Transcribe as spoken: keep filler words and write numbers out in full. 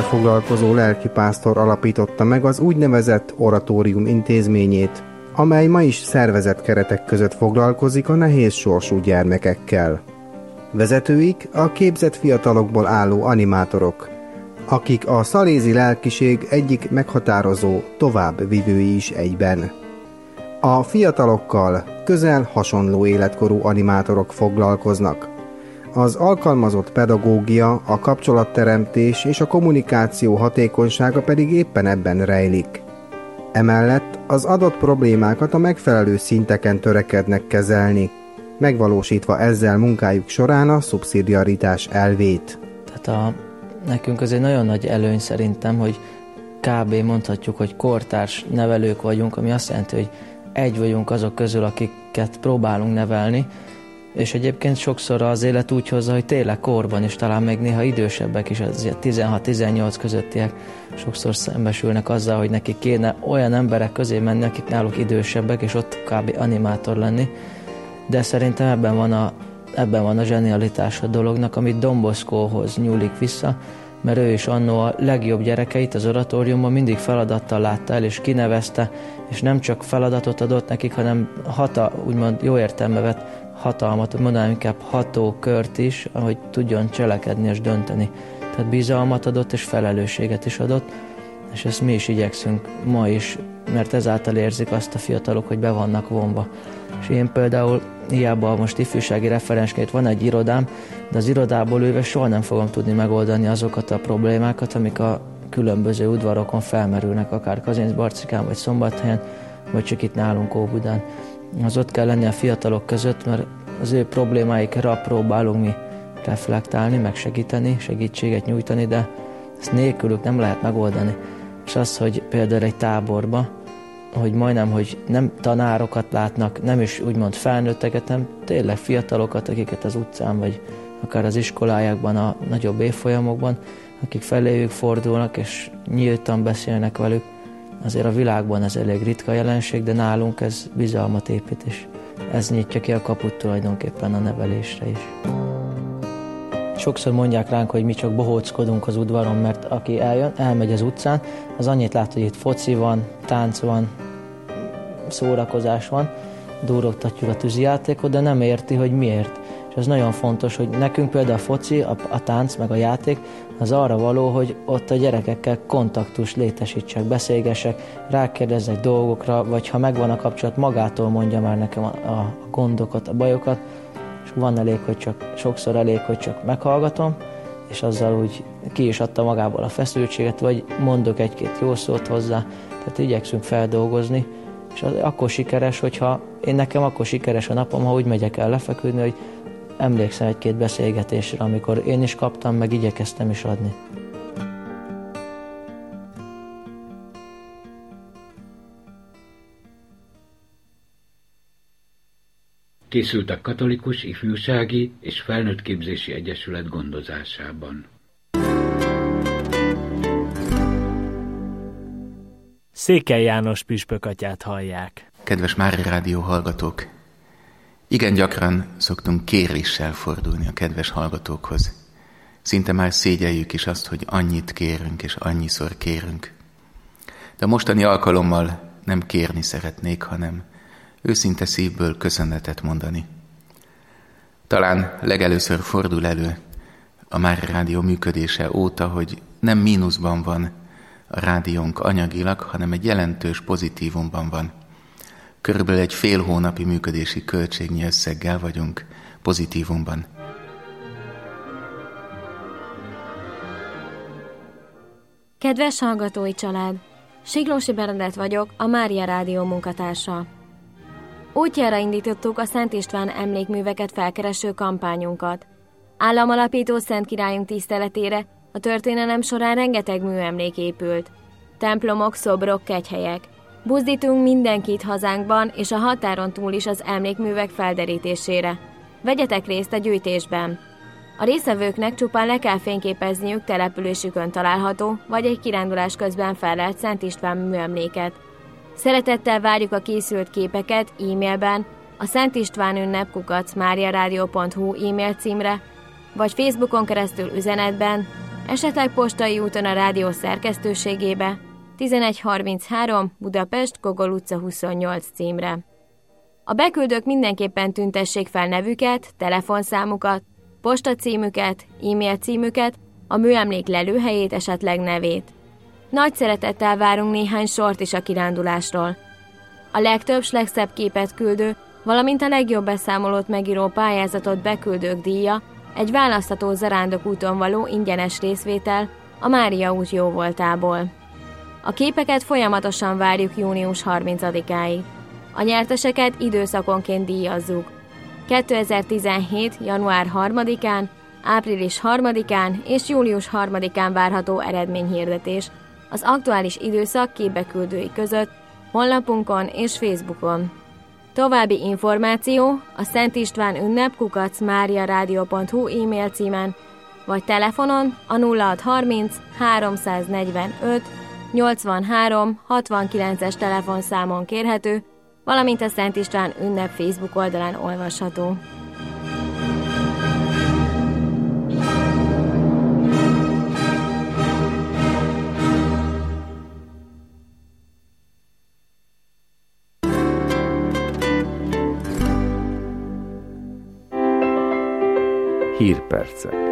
foglalkozó lelkipásztor alapította meg az úgynevezett oratórium intézményét, amely ma is szervezett keretek között foglalkozik a nehéz sorsú gyermekekkel. Vezetőik a képzett fiatalokból álló animátorok, akik a szalézi lelkiség egyik meghatározó továbbvivői is egyben. A fiatalokkal közel hasonló életkorú animátorok foglalkoznak. Az alkalmazott pedagógia, a kapcsolatteremtés és a kommunikáció hatékonysága pedig éppen ebben rejlik. Emellett az adott problémákat a megfelelő szinteken törekednek kezelni, megvalósítva ezzel munkájuk során a szubszidiaritás elvét. Tehát a, nekünk az egy nagyon nagy előny szerintem, hogy kb. Mondhatjuk, hogy kortárs nevelők vagyunk, ami azt jelenti, hogy egy vagyunk azok közül, akiket próbálunk nevelni, és egyébként sokszor az élet úgy hozza, hogy tényleg korban, és talán még néha idősebbek is, az tizenhat-tizennyolc közöttiek sokszor szembesülnek azzal, hogy nekik kéne olyan emberek közé menni, akik náluk idősebbek, és ott kb. Animátor lenni. De szerintem ebben van a, ebben van a zsenialitás a dolognak, amit Don Boscohoz nyúlik vissza, mert ő is annó a legjobb gyerekeit az oratóriumban mindig feladattal látta el, és kinevezte, és nem csak feladatot adott nekik, hanem hata, úgymond jó értelme vett hatalmat, mondanám inkább hatókört is, ahogy tudjon cselekedni és dönteni. Tehát bizalmat adott és felelősséget is adott, és ezt mi is igyekszünk ma is, mert ezáltal érzik azt a fiatalok, hogy be vannak vonva. És én például hiába most ifjúsági referensként van egy irodám, de az irodából ülve soha nem fogom tudni megoldani azokat a problémákat, amik a különböző udvarokon felmerülnek, akár Kazincbarcikán, vagy Szombathelyen, vagy csak itt nálunk Óbudán. Az ott kell lenni a fiatalok között, mert az ő problémáikra próbálunk mi reflektálni, megsegíteni, segítséget nyújtani, de ezt nélkülük nem lehet megoldani. És az, hogy például egy táborba, hogy majdnem, hogy nem tanárokat látnak, nem is úgymond felnőtteket, hanem tényleg fiatalokat, akiket az utcán, vagy akár az iskolájákban, a nagyobb évfolyamokban, akik feléjük fordulnak, és nyíltan beszélnek velük. Azért a világban ez elég ritka jelenség, de nálunk ez bizalmat épít, és ez nyitja ki a kaput tulajdonképpen a nevelésre is. Sokszor mondják ránk, hogy mi csak bohóckodunk az udvaron, mert aki eljön, elmegy az utcán, az annyit lát, hogy itt foci van, tánc van, szórakozás van, durogtatjuk a tűzijátékot, de nem érti, hogy miért. És ez nagyon fontos, hogy nekünk például a foci, a, a tánc meg a játék az arra való, hogy ott a gyerekekkel kontaktus létesítsek, beszélgessek, rákérdezzek dolgokra, vagy ha megvan a kapcsolat, magától mondja már nekem a, a gondokat, a bajokat, és van elég, hogy csak, sokszor elég, hogy csak meghallgatom, és azzal úgy ki is adta magából a feszültséget, vagy mondok egy-két jó szót hozzá, tehát igyekszünk feldolgozni, és az akkor sikeres, hogyha én nekem akkor sikeres a napom, ha úgy megyek el lefeküdni, hogy emlékszem egy-két beszélgetésre, amikor én is kaptam, meg igyekeztem is adni. Készült a Katolikus Ifjúsági és Felnőttképzési Egyesület gondozásában. Székely János püspök atyát hallják. Kedves Mária Rádió hallgatók! Igen gyakran szoktunk kéréssel fordulni a kedves hallgatókhoz. Szinte már szégyeljük is azt, hogy annyit kérünk és annyiszor kérünk. De a mostani alkalommal nem kérni szeretnék, hanem őszinte szívből köszönetet mondani. Talán legelőször fordul elő a Mária Rádió működése óta, hogy nem mínuszban van a rádiónk anyagilag, hanem egy jelentős pozitívumban van. Körülbelül egy fél hónapi működési költségnyi összeggel vagyunk pozitívumban. Kedves hallgatói család! Siglósi Bernadett vagyok, a Mária Rádió munkatársa. Útjára indítottuk a Szent István emlékműveket felkereső kampányunkat. Államalapító Szent Királyunk tiszteletére a történelem során rengeteg műemlék épült. Templomok, szobrok, kegyhelyek. Buzdítunk mindenkit hazánkban és a határon túl is az emlékművek felderítésére. Vegyetek részt a gyűjtésben! A résztvevőknek csupán le kell fényképezniük településükön található, vagy egy kirándulás közben fellelt Szent István műemléket. Szeretettel várjuk a készült képeket e-mailben, a Szent István ünnep kukac máriaradio pont hu e-mail címre, vagy Facebookon keresztül üzenetben esetleg postai úton a rádió szerkesztőségébe, tizenegy harminchárom Budapest, Gogol utca huszonnyolc címre. A beküldők mindenképpen tüntessék fel nevüket, telefonszámukat, postacímüket, e-mail címüket, a műemlék lelőhelyét, esetleg nevét. Nagy szeretettel várunk néhány sort is a kirándulásról. A legtöbb s legszebb képet küldő, valamint a legjobb beszámolót megíró pályázatot beküldők díja egy választható zarándokúton való ingyenes részvétel a Mária út jóvoltából. A képeket folyamatosan várjuk június harmincadikáig. A nyerteseket időszakonként díjazzuk. kétezer-tizenhét. január harmadikán, április harmadikán és július harmadikán várható eredményhirdetés az aktuális időszak képbeküldői között honlapunkon és Facebookon. További információ a Szent István ünnep kukac mariaradio pont hu e-mail címen, vagy telefonon a nulla hatszázharminc háromszáznegyvenöt nyolcvanhárom hatvankilences telefonszámon kérhető, valamint a Szent István ünnep Facebook oldalán olvasható. Hírpercek.